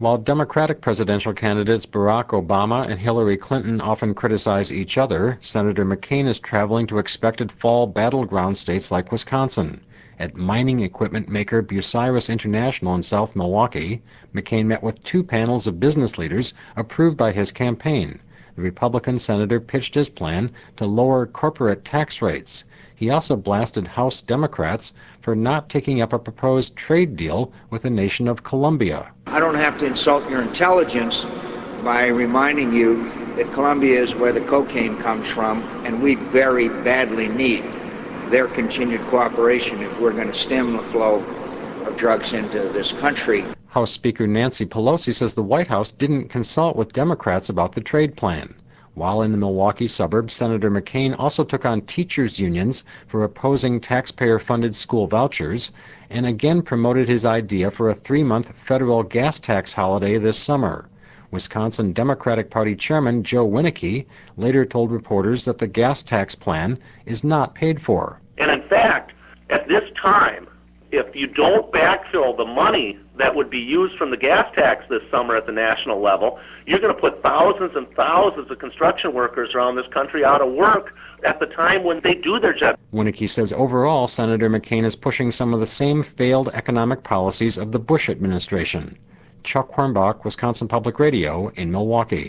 While Democratic presidential candidates Barack Obama and Hillary Clinton often criticize each other, Senator McCain is traveling to expected fall battleground states like Wisconsin. At mining equipment maker Bucyrus International in South Milwaukee, McCain met with two panels of business leaders approved by his campaign. The Republican senator pitched his plan to lower corporate tax rates. He also blasted House Democrats for not taking up a proposed trade deal with the nation of Colombia. I don't have to insult your intelligence by reminding you that Colombia is where the cocaine comes from, and we very badly need their continued cooperation if we're going to stem the flow of drugs into this country. House Speaker Nancy Pelosi says the White House didn't consult with Democrats about the trade plan. While in the Milwaukee suburbs, Senator McCain also took on teachers' unions for opposing taxpayer-funded school vouchers and again promoted his idea for a 3-month federal gas tax holiday this summer. Wisconsin Democratic Party Chairman Joe Winnicke later told reporters that the gas tax plan is not paid for. And in fact, at this time, if you don't backfill the money that would be used from the gas tax this summer at the national level, you're going to put thousands and thousands of construction workers around this country out of work at the time when they do their job. Winnicke says overall, Senator McCain is pushing some of the same failed economic policies of the Bush administration. Chuck Hornbach, Wisconsin Public Radio in Milwaukee.